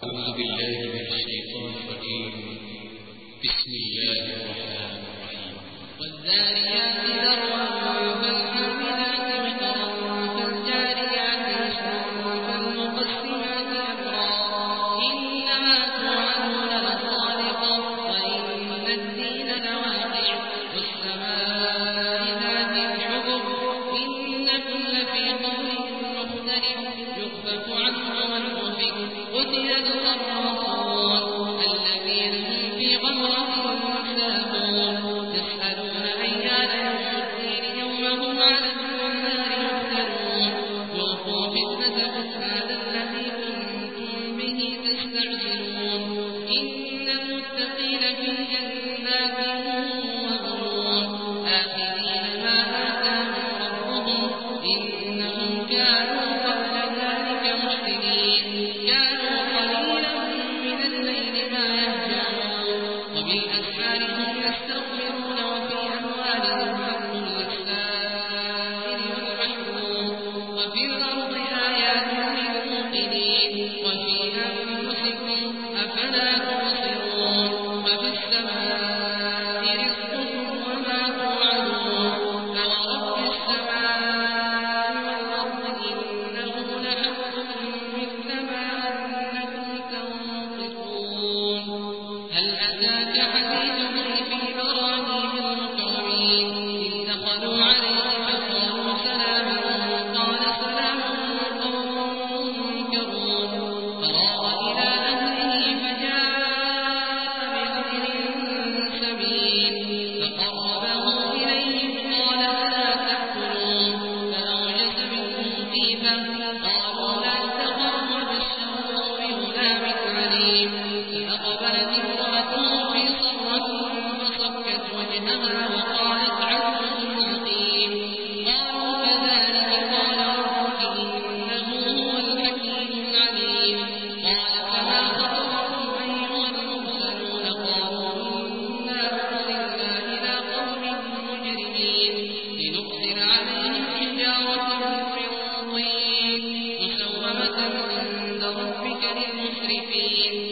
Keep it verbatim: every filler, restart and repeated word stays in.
أعوذ بالله من الشيطان الرجيم. بسم الله الرحمن الرحيم. والذاريات ذروا فالحاملات وقرا فالجاريات يسرا فالمقسمات أمرا إنما توعدون لصادق وإن الدين لواقع والسماء ذات الحبك إنكم لفي قول مختلف يؤفك عنه من أفك قتل الخراصون الذين هم في غمرة ساهون يسألون أيان يوم الدين يوم هم على النار يفتنون ذوقوا فتنتكم هذا الذي كنتم به تستعجلون إن المتقين في جنات وعيون آخذين ما آتاهم ربهم إنهم كانوا قبل ذلك محسنين كانوا قليلا من الليل ما يهجعون وبالأسحار هم يستغفرون وفي أموالهم حق للسائل والمحروم وفي الأرض آيات للموقنين وفي أنفسكم أفلا تبصرون وفي السماء رزقكم وما توعدون فورب السماء والأرض إنه لحق مثل ما أنكم تنطقون هل أتاك حديث ضيف إبراهيم المكرمين إذ دخلوا عليه فقالوا سلاما قال سلام قوم منكرون فراغ إلى أهله فجاء بعجل سمين فقربه إليهم قال ألا تأكلون فأوجس منهم خيفة قالوا لا تخف وبشروه بغلام عليم فأقبلت امرأته في صرة فصكت وجهها وقالت عجوز عقيم قالوا كذلك قال ربك إنه هو الحكيم العليم قال فما خطبكم أيها المرسلون قالوا إنا أرسلنا إلى قوم مجرمين لنرسل عليهم حجارة من طين مسومة عند ربك للمسرفين